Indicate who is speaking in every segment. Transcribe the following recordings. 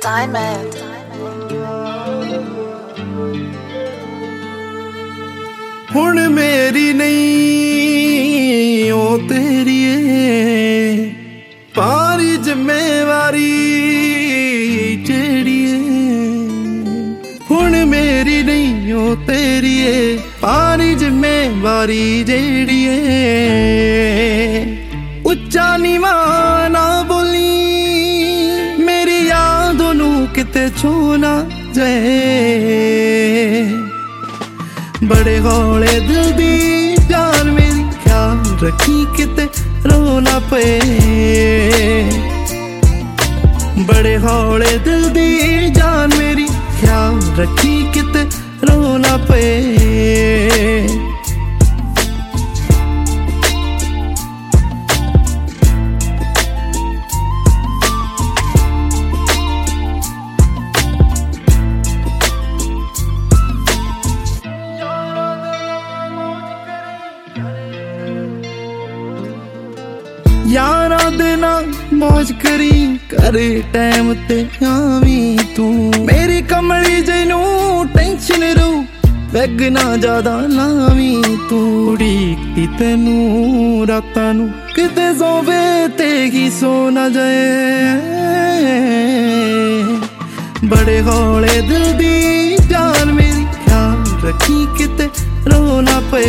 Speaker 1: Diamond.
Speaker 2: हुण मेरी नहीं ओ तेरी है पारी जिम्मेवारी जेड़ी है। हुण मेरी नहीं ओ तेरी है पारी जिम्मेवारी जेड़ी है। उच्चा नीवा ना बोली मेरी यादों नू किते छू ना जाए। बड़े हौले दिल दी जान मेरी ख्याल रखी किते रो ना पे। बड़े हौले दिल दी जान मेरी ख्याल रखी किते रो ना पे। यारा दे नाल मौज करी करे टाइम ते आवी तू मेरी कमली जैनू टेंशन रू बैग ना ज्यादा लावी तू। उड़ीकती तेनू रातां नू किते सोवे ते ही सो ना जाए। बड़े हौले दिल दी जान मेरी ख्याल रखी किते रो ना पे।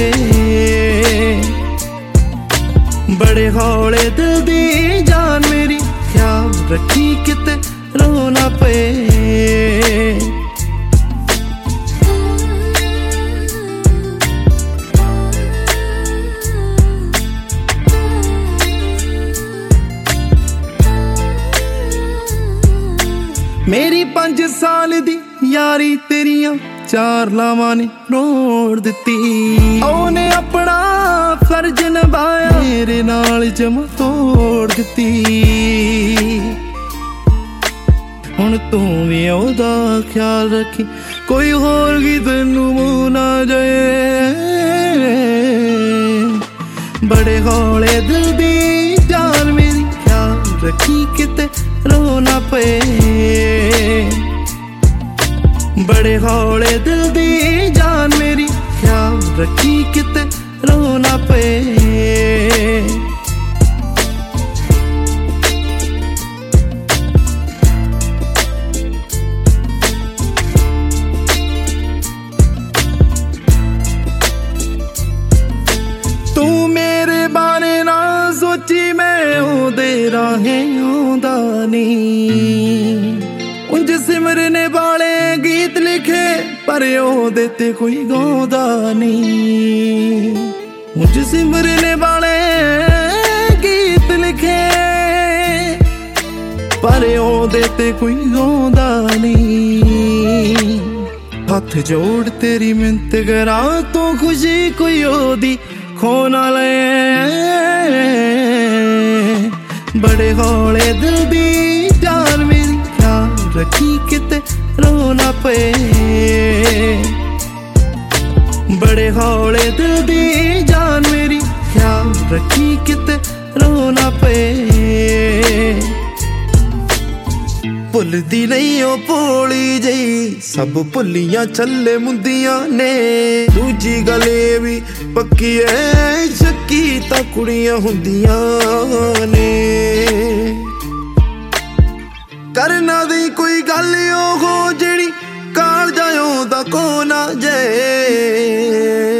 Speaker 2: बड़े हौले दिल दी जान मेरी ख्याल रखी किते रो ना पे। मेरी 5 साल दी यारी तेरियां 4 लावां ने रोड़ दित्ती। ओने अपना फर्ज निभाया मेरे नाल जमा तोड़ दित्ती। हुण तू भी ओदा ख्याल रखी कोई होर गी तैनू मुँह ना जाए। बड़े हौले दिल दी जान मेरी ख्याल रखी किते रो ना पे। बड़े हौले दिल दी जान मेरी ख्याल रखी किते रो ना पे। तू मेरे बारे ना सोची मैं ओदे राहें आउंदा नहीं। उंज सिमरने वाले गीत लिखे पर ओदे ते कोई गाउंदा नहीं। उंज सिमरने वाले गीत लिखे पर ओदे ते कोई गाउंदा नहीं। हथ जोड़ तेरी मिन्नत करा तू खुशी कोई ओदी खो ना ले। बड़े हौले दिल दी जान मेरी ख्याल रखी किते रो ना पे। बड़े हौले दिल दी जान मेरी ख्याल रखी किते रो ना पे। भुलदी नहीं ओ भोली जई सब भुलियां छल्ले मुंदियां ने। दूजी गल ए भी पक्की ऐ शक्की तां कुड़ियां हुंदियां ने। करना दी कोई गल ओहो जेड़ी काल जाओ दा को ना जाए।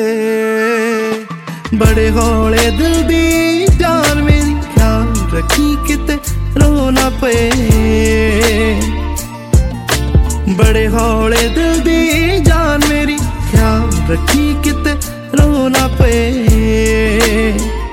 Speaker 2: बड़े हौले दिल दी जान मेरी ख्याल रखी किते रो ना पे। बड़े हौले दिल दी जान मेरी ख्याल रखी किते रो ना पे।